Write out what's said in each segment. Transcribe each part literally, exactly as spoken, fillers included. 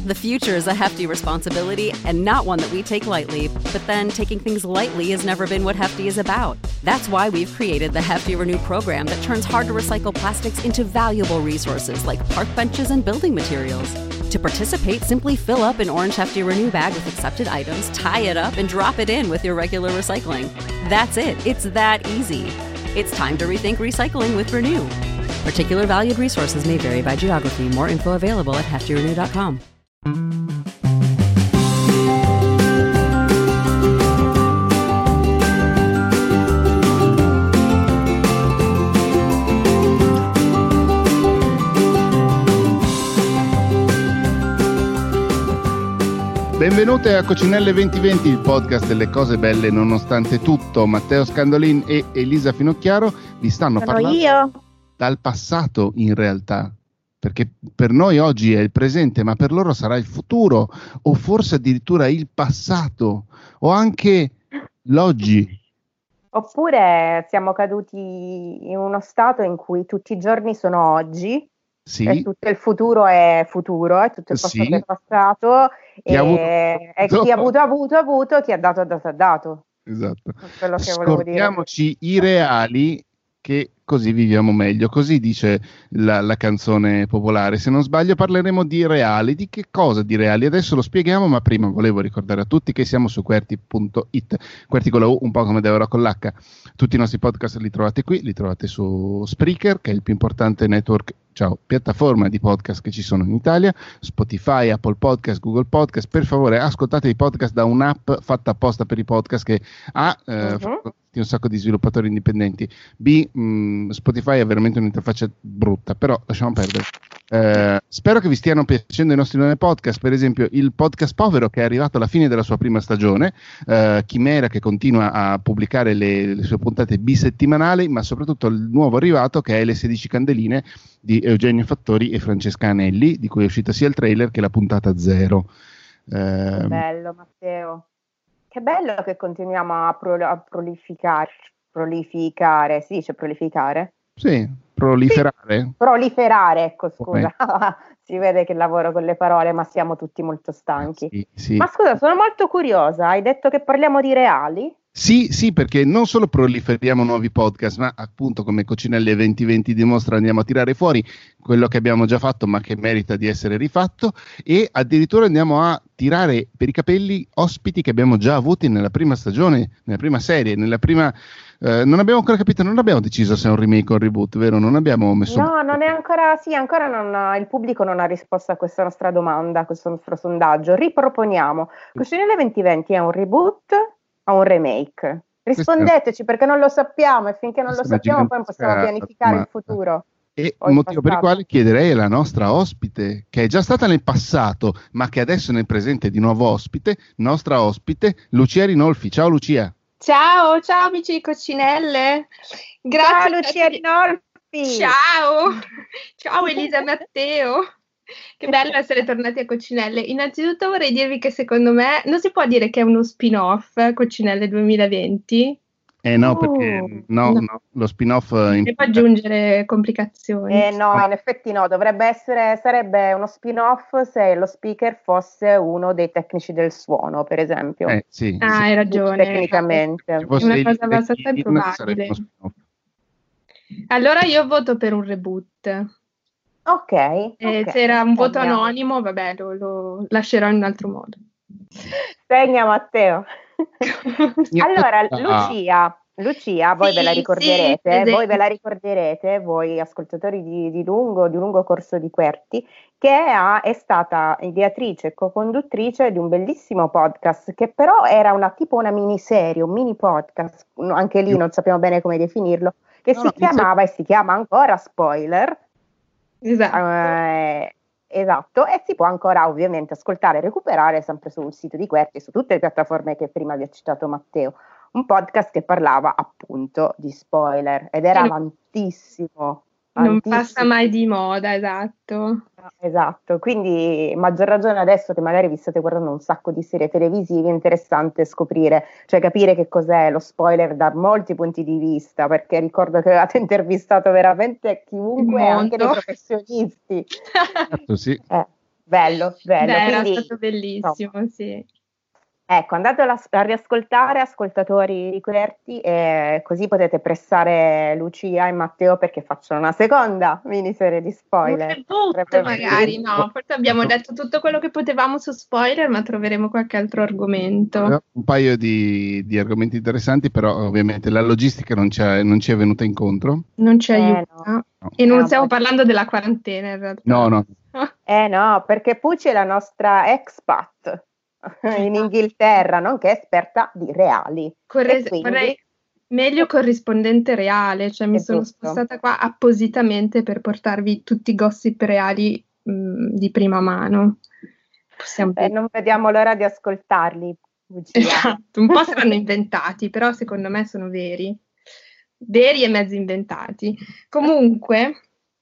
The future is a hefty responsibility and not one that we take lightly, but then taking things lightly has never been what Hefty is about. That's why we've created the Hefty Renew program that turns hard-to-recycle plastics into valuable resources like park benches and building materials. To participate, simply fill up an orange Hefty Renew bag with accepted items, tie it up, and drop it in with your regular recycling. That's it. It's that easy. It's time to rethink recycling with Renew. Particular valued resources may vary by geography. More info available at hefty renew dot com. Benvenute a Coccinelle duemilaventi, il podcast delle cose belle nonostante tutto. Matteo Scandolin e Elisa Finocchiaro vi stanno Sono parlando io. dal passato in realtà, perché per noi oggi è il presente, ma per loro sarà il futuro, o forse addirittura il passato, o anche l'oggi. Oppure siamo caduti in uno stato in cui tutti i giorni sono oggi, Sì. e tutto il futuro è futuro, e tutto il passato Sì. è passato, Chi e, ha avuto, e chi ha avuto, avuto, avuto, chi ha dato, ha dato, ha dato. Esatto. Quello che volevo dire. Scordiamoci i reali, che così viviamo meglio, così dice la, la canzone popolare. Se non sbaglio parleremo di reali. Di che cosa di reali? Adesso lo spieghiamo, ma prima volevo ricordare a tutti che siamo su Qwerty punto it, Qwerty con la U, un po' come Deborah con l'H. Tutti i nostri podcast li trovate qui, li trovate su Spreaker, che è il più importante network, ciao, piattaforma di podcast che ci sono in Italia, Spotify, Apple Podcast, Google Podcast. Per favore ascoltate i podcast da un'app fatta apposta per i podcast che A, eh, Uh-huh. un sacco di sviluppatori indipendenti, B, mh, Spotify è veramente un'interfaccia brutta, però lasciamo perdere. Eh, spero che vi stiano piacendo i nostri nuovi podcast, per esempio il podcast Povero, che è arrivato alla fine della sua prima stagione, eh, Chimera, che continua a pubblicare le, le sue puntate bisettimanali, ma soprattutto il nuovo arrivato, che è Le sedici Candeline di Eugenio Fattori e Francesca Anelli, di cui è uscita sia il trailer che la puntata zero. Eh, Che bello, Matteo. Che bello che continuiamo a, pro- a prolificare, prolificare, si dice prolificare? sì, proliferare. Sì, proliferare, ecco, scusa. Si vede che lavoro con le parole, ma siamo tutti molto stanchi. Sì, sì. Ma scusa, sono molto curiosa. Hai detto che parliamo di reali? Sì, sì, perché non solo proliferiamo nuovi podcast, ma appunto, come Coccinelle duemilaventi dimostra, andiamo a tirare fuori quello che abbiamo già fatto, ma che merita di essere rifatto, e addirittura andiamo a tirare per i capelli ospiti che abbiamo già avuti nella prima stagione, nella prima serie, nella prima... Eh, non abbiamo ancora capito, non abbiamo deciso se è un remake o un reboot, vero? Non abbiamo messo... No, non è ancora, sì, ancora non, il pubblico non ha risposto a questa nostra domanda, a questo nostro sondaggio. Riproponiamo. Coccinelle duemilaventi è un reboot o un remake? Rispondeteci, perché non lo sappiamo, e finché non lo Questa è una sappiamo poi non possiamo gigantesca pianificare il domanda. futuro. E o il il motivo per il passato. quale chiederei alla nostra ospite, che è già stata nel passato, ma che adesso nel presente è di nuovo ospite, nostra ospite, Lucia Rinolfi. Ciao Lucia. Ciao, ciao amici di Coccinelle. Grazie. Ciao Lucia Rinolfi. Ciao. Ciao Elisa e Matteo. Che bello essere tornati a Coccinelle. Innanzitutto vorrei dirvi che secondo me non si può dire che è uno spin-off Coccinelle duemilaventi. Eh no, Uh, perché no, no. no, lo spin-off E implica- può aggiungere complicazioni. Eh no, in effetti no, dovrebbe essere, sarebbe uno spin-off se lo speaker fosse uno dei tecnici del suono, per esempio. eh, sì, Ah, sì. hai ragione. Tecnicamente. Se fosse È una il cosa abbastanza Team, improbabile. sarebbe uno spin-off. Allora io voto per un reboot. Ok. Eh, ok. C'era un voto Segna. anonimo, vabbè, lo, lo lascerò in un altro modo. Segna Matteo. Allora, Ah, Lucia, Lucia, voi Sì, ve la sì, ricorderete, presente. voi ve la ricorderete, voi ascoltatori di, di lungo, di lungo corso di Qwerty, che ha, è stata ideatrice e co-conduttrice di un bellissimo podcast, che però era una tipo una miniserie, un mini podcast, no, anche lì non sappiamo bene come definirlo, che No, si no, chiamava e si chiama ancora Spoiler. Esatto. Eh, esatto, e si può ancora ovviamente ascoltare e recuperare sempre sul sito di Qwerty, su tutte le piattaforme che prima vi ha citato Matteo. Un podcast che parlava appunto di spoiler ed era Sì. avantissimo. Non Tantissimo. passa mai di moda, esatto. Esatto, quindi maggior ragione adesso che magari vi state guardando un sacco di serie televisive, è interessante scoprire, cioè capire che cos'è lo spoiler da molti punti di vista, perché ricordo che avevate intervistato veramente chiunque, Il anche dei mondo. professionisti. certo, sì. Eh, bello, bello. Beh, era Quindi, stato bellissimo, insomma, sì. ecco, andate a, a riascoltare, ascoltatori di Querti, e così potete pressare Lucia e Matteo perché facciano una seconda miniserie di Un spoiler. reboot Sarebbe magari, bellissimo. no, forse abbiamo detto tutto quello che potevamo su spoiler, ma troveremo qualche altro argomento. Un paio di, di argomenti interessanti, però ovviamente la logistica non ci è, non ci è venuta incontro. Non ci Eh no, aiuta. No, E è non un stiamo po' parlando della quarantena in no. realtà. no. Eh no, perché Pucci è la nostra expat in Inghilterra, nonché esperta di reali. Corre- E quindi vorrei meglio corrispondente reale, cioè mi è sono giusto. spostata qua appositamente per portarvi tutti i gossip reali mh, di prima mano. Possiamo Eh, dire. non vediamo l'ora di ascoltarli, Lucia. Esatto, un po' saranno inventati, però secondo me sono veri, veri e mezzi inventati. Comunque,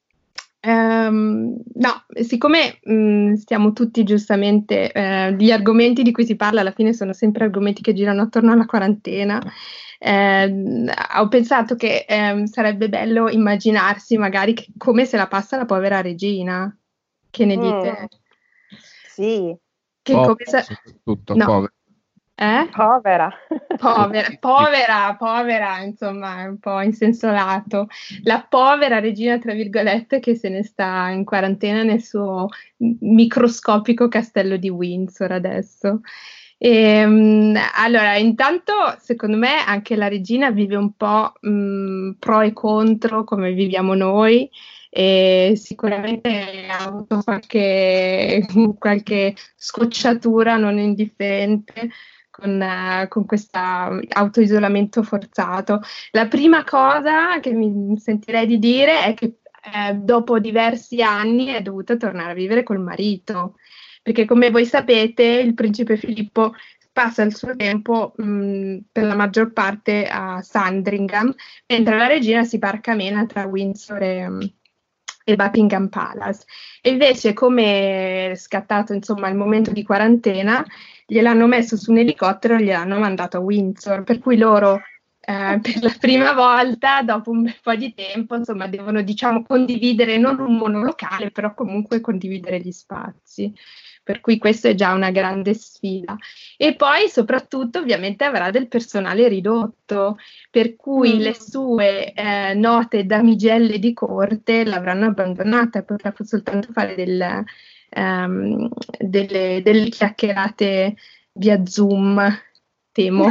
ehm, no, siccome mh, stiamo tutti giustamente, eh, gli argomenti di cui si parla alla fine sono sempre argomenti che girano attorno alla quarantena, ehm, ho pensato che ehm, sarebbe bello immaginarsi magari che- come se la passa la povera regina. Che ne Mm, dite? sì, Che come Povera, se... soprattutto, No. povera. Eh? povera. Povera, povera, povera, insomma, è un po' in senso lato. La povera regina, tra virgolette, che se ne sta in quarantena nel suo microscopico castello di Windsor adesso. E, mh, allora, intanto, secondo me, anche la regina vive un po' mh, pro e contro come viviamo noi. E sicuramente ha avuto qualche, qualche scocciatura non indifferente con, eh, con questo autoisolamento forzato. La prima cosa che mi sentirei di dire è che eh, dopo diversi anni è dovuta tornare a vivere col marito, perché come voi sapete il principe Filippo passa il suo tempo mh, per la maggior parte a Sandringham, mentre la regina si barcamena tra Windsor e, e Buckingham Palace. E invece, come è scattato insomma il momento di quarantena, gliel'hanno messo su un elicottero e gliel'hanno mandato a Windsor, per cui loro eh, per la prima volta, dopo un bel po' di tempo, insomma, devono diciamo condividere non un monolocale, però comunque condividere gli spazi. Per cui questo è già una grande sfida. E poi soprattutto ovviamente avrà del personale ridotto, per cui Mm. le sue eh, note damigelle di corte l'avranno abbandonata, potrà soltanto fare del, ehm, delle, delle chiacchierate via Zoom, temo.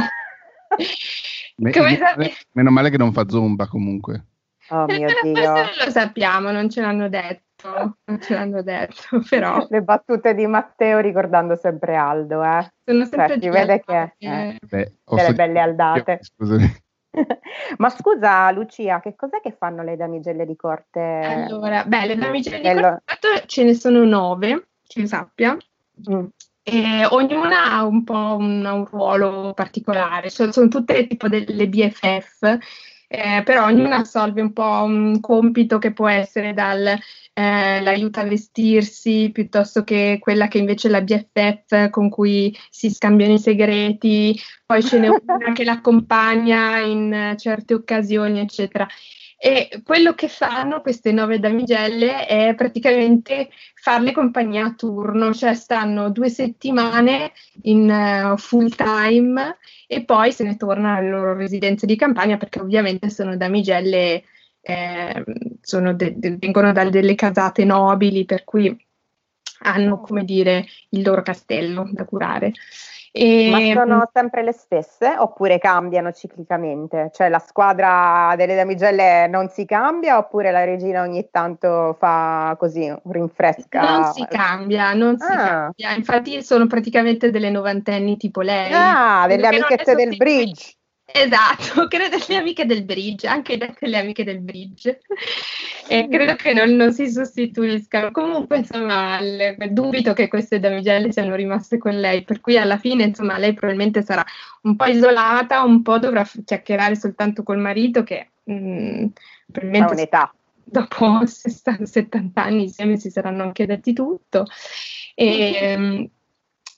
Me- Come meno, sapete? male, meno male che non fa zumba comunque. Oh mio Questo Dio. non lo sappiamo, non ce l'hanno detto, non ce l'hanno detto, però Le battute di Matteo ricordando sempre Aldo, eh. sono sempre Cioè, si delle vede che aldate. eh, Beh, ho delle so- belle aldate. Scusami. Ma scusa Lucia, che cos'è che fanno le damigelle di corte? Allora, beh, le damigelle di Nello- corte ce ne sono nove, che io sappia, Mm. e ognuna ha un po' un, un ruolo particolare, sono, sono tutte tipo delle B F F, eh, però ognuna assolve un po' un compito che può essere dal eh, l'aiuto a vestirsi, piuttosto che quella che invece è la B F F con cui si scambiano i segreti, poi ce n'è una che l'accompagna in eh, certe occasioni, eccetera. E quello che fanno queste nove damigelle è praticamente farle compagnia a turno, cioè stanno due settimane in uh, full time e poi se ne tornano alle loro residenze di campagna perché ovviamente sono damigelle, eh, sono de- de- vengono da delle casate nobili, per cui hanno, come dire, il loro castello da curare. Ma E, sono sempre le stesse oppure cambiano ciclicamente? Cioè la squadra delle damigelle non si cambia oppure la regina ogni tanto fa così, non rinfresca? si cambia, non si Ah, cambia. Infatti sono praticamente delle novantenni tipo lei. ah, Credo delle che non le amichette del sostituisca. bridge. Esatto, credo delle amiche del bridge, anche dette le amiche del bridge. E credo che non, non si sostituiscano. Comunque, insomma, il- dubito che queste damigelle siano rimaste con lei, per cui alla fine, insomma, lei probabilmente sarà un po' isolata, un po' dovrà f- chiacchierare soltanto col marito che mh, Ha probabilmente un'età. dopo sessanta settanta anni insieme si saranno anche detti tutto. E,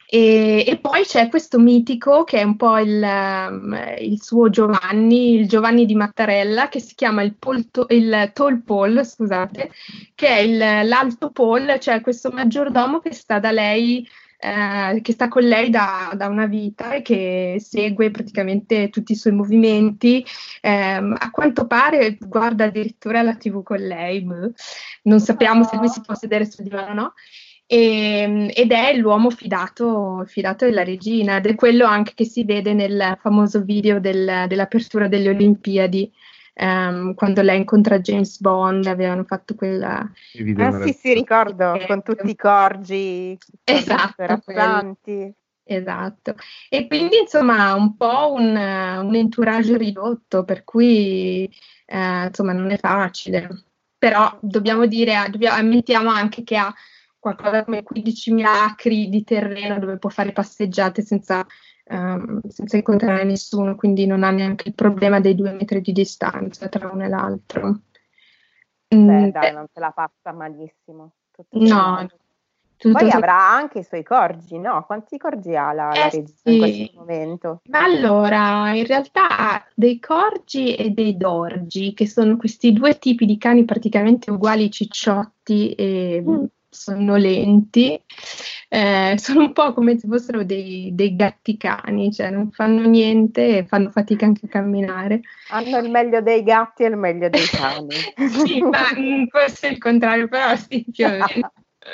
E, e poi c'è questo mitico che è un po' il, um, il suo Giovanni, il Giovanni di Mattarella, che si chiama il, polto, il Tall Paul, scusate, che è il, l'alto Paul, cioè questo maggiordomo che sta da lei, eh, che sta con lei da, da una vita e che segue praticamente tutti i suoi movimenti. Eh, a quanto pare guarda addirittura la tivù con lei, non sappiamo se lui si può sedere sul divano o no. E, ed è l'uomo fidato, fidato della regina, ed è quello anche che si vede nel famoso video del, dell'apertura delle Olimpiadi, um, quando lei incontra James Bond, avevano fatto quella... Ah sì sì, ricordo, eh, con tutti i corgi, esatto, interessanti. Esatto, e quindi insomma un po' un, un entourage ridotto, per cui eh, insomma non è facile, però dobbiamo dire, dobbiamo, ammettiamo anche che ha qualcosa come quindicimila acri di terreno dove può fare passeggiate senza, um, senza incontrare nessuno, quindi non ha neanche il problema dei due metri di distanza tra uno e l'altro. Beh, mm, dai, beh, non se la passa malissimo. no, Poi tutto avrà anche i suoi corgi, no? Quanti corgi ha la, eh, la regina sì. in questo momento? Ma allora, in realtà ha dei corgi e dei dorgi, che sono questi due tipi di cani praticamente uguali, cicciotti e Mm. sonnolenti. Eh, sono un po' come se fossero dei, dei gatti cani, cioè non fanno niente e fanno fatica anche a camminare. Hanno il meglio dei gatti e il meglio dei cani. Sì, ma mm, forse il contrario, però sì, più o meno.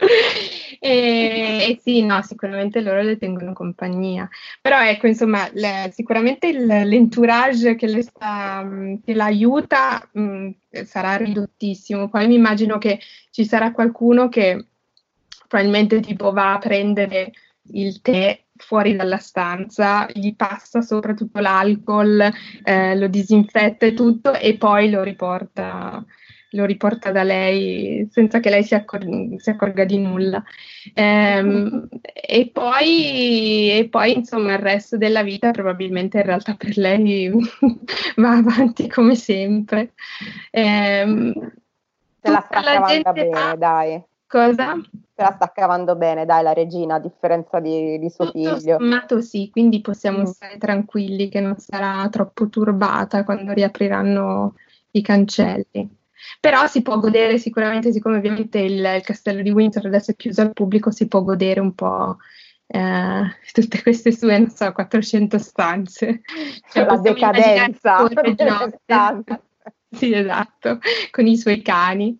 E, e sì, no, sicuramente loro le tengono compagnia. Però ecco, insomma, le- sicuramente il- l'entourage che le sta, mh, che l'aiuta mh, sarà ridottissimo. Poi mi immagino che ci sarà qualcuno che probabilmente tipo va a prendere il tè fuori dalla stanza, gli passa sopra tutto l'alcol, eh, lo disinfetta e tutto, e poi lo riporta, lo riporta da lei senza che lei si, accor- si accorga di nulla. Ehm, e poi, e poi, insomma, il resto della vita probabilmente in realtà per lei va avanti come sempre. Ehm, Se la tutta sta la cavando gente bene, va- dai. Cosa? Se la sta cavando bene, dai, la regina, a differenza di, di suo Tutto figlio. sommato sì, quindi possiamo Mm. stare tranquilli che non sarà troppo turbata quando riapriranno i cancelli. Però si può godere sicuramente, siccome ovviamente il, il castello di Windsor adesso è chiuso al pubblico, si può godere un po' eh, tutte queste sue, non so, quattrocento stanze. Cioè, La possiamo immaginare decadenza tipo Re delle Giove. stanze. Sì, esatto, con i suoi cani.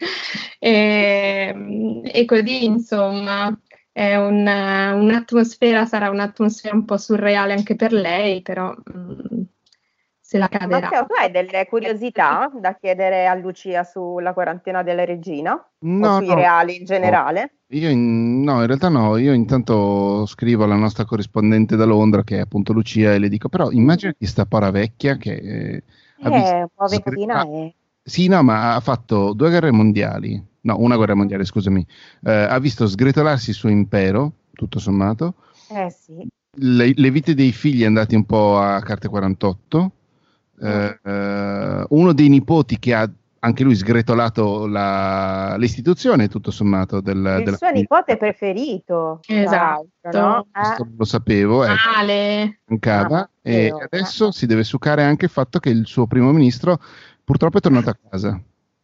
E, e così, insomma, è un- un'atmosfera, sarà un'atmosfera un po' surreale anche per lei, però mm, se la caverà. Matteo, tu hai delle curiosità da chiedere a Lucia sulla quarantena della regina? O No, sui no, reali in generale? io in, no, in realtà no, io intanto scrivo alla nostra corrispondente da Londra, che è appunto Lucia, e le dico, però immaginati sta pora vecchia che eh, ha visto... Eh, un po' sgre- vecchina ha- è. sì, no, ma ha fatto due guerre mondiali, no, una guerra mondiale, scusami, eh, ha visto sgretolarsi il suo impero, tutto sommato, Eh sì. le, le vite dei figli andati un po' a carte quarantotto, Mm. eh, eh, uno dei nipoti che ha anche lui sgretolato la- l'istituzione, tutto sommato, del, Il della suo famiglia. nipote preferito, tra Esatto. l'altro, no? Questo Eh. lo sapevo, ecco, Male. mancava, Ah, e Matteo, adesso eh. si deve succare anche il fatto che il suo primo ministro purtroppo è tornato a casa.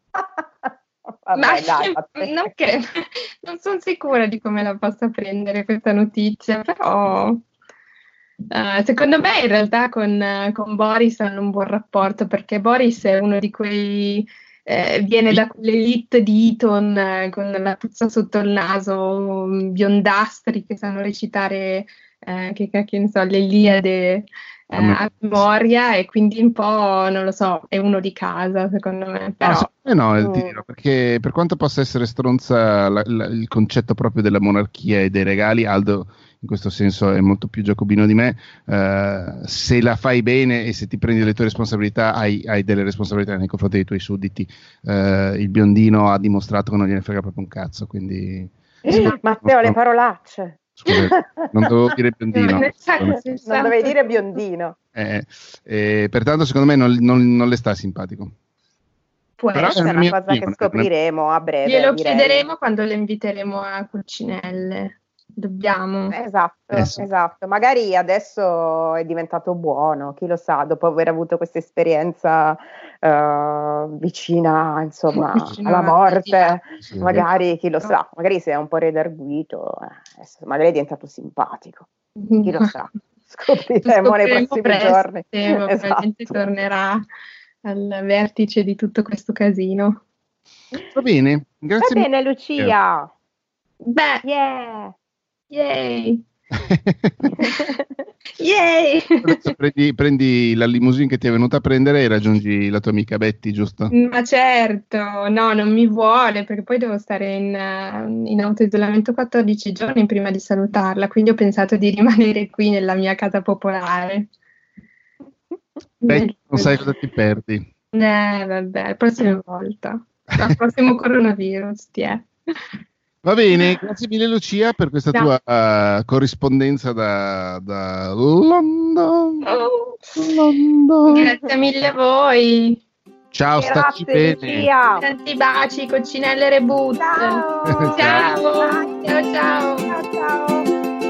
Vabbè, Ma dai, Matteo. non, che- non sono sicura di come la possa prendere questa notizia, però eh, secondo me in realtà con, eh, con Boris hanno un buon rapporto, perché Boris è uno di quei, eh, viene da quell'elite di Eton eh, con la puzza sotto il naso, mm, biondastri che sanno recitare, eh, che cacchio ne so, l'Iliade eh, A me- a memoria, e quindi un po', non lo so, è uno di casa secondo me, No, però... secondo me no, eh, ti Mm. dirò, perché per quanto possa essere stronza la- la- il concetto proprio della monarchia e dei regali, Aldo in questo senso è molto più giacobino di me, eh, se la fai bene e se ti prendi le tue responsabilità, hai, hai delle responsabilità nei confronti dei tuoi sudditi. Eh, il biondino ha dimostrato che non gliene frega proprio un cazzo, quindi... Matteo, le parolacce. Scusa, non dovevo dire biondino. Nel senso- Non esatto. dovevi dire biondino. Eh, eh, pertanto secondo me non, non- non le sta simpatico. Può Però Questa è è una una mia cosa che opinione, scopriremo a breve, Glielo direi. chiederemo quando le inviteremo a Cucinelle. Dobbiamo. Esatto, Eh sì. esatto. Magari adesso è diventato buono, chi lo sa, dopo aver avuto questa esperienza eh, vicina, insomma, Vicino alla alla morte, Sì. magari chi lo sa, magari se è un po' redarguito, eh, adesso magari è diventato simpatico, chi lo sa. Scopriremo nei Scopriremo prossimi presto, giorni. sì, probabilmente Esatto. tornerà al vertice di tutto questo casino. Va bene, Va grazie mille. bene, Lucia. Beh, Yeah. yay! Yay! Adesso prendi, prendi la limousine che ti è venuta a prendere e raggiungi la tua amica Betty, giusto? Ma certo, no, non mi vuole perché poi devo stare in, eh, in autoisolamento quattordici giorni prima di salutarla, quindi ho pensato di rimanere qui nella mia casa popolare. Betty, non sai cosa ti perdi. Eh, vabbè, la prossima volta. Al prossimo coronavirus, ti è. Va bene, grazie mille Lucia per questa No. tua uh, corrispondenza da, da London. Oh, London. grazie mille a voi. Ciao, stacci Grazie, bene. Lucia. Tanti baci, coccinelle reboot. Ciao. Ciao. Ciao, ciao. Ciao, ciao.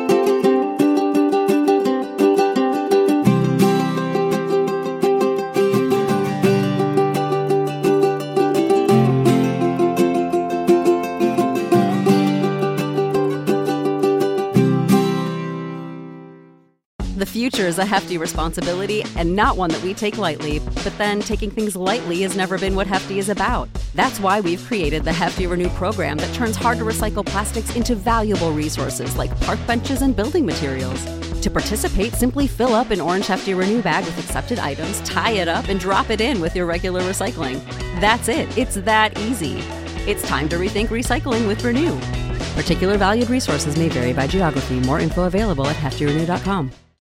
The future is a hefty responsibility and not one that we take lightly. But then taking things lightly has never been what Hefty is about. That's why we've created the Hefty Renew program that turns hard-to-recycle plastics into valuable resources like park benches and building materials. To participate, simply fill up an orange Hefty Renew bag with accepted items, tie it up, and drop it in with your regular recycling. That's it. It's that easy. It's time to rethink recycling with Renew. Particular valued resources may vary by geography. More info available at hefty renew dot com.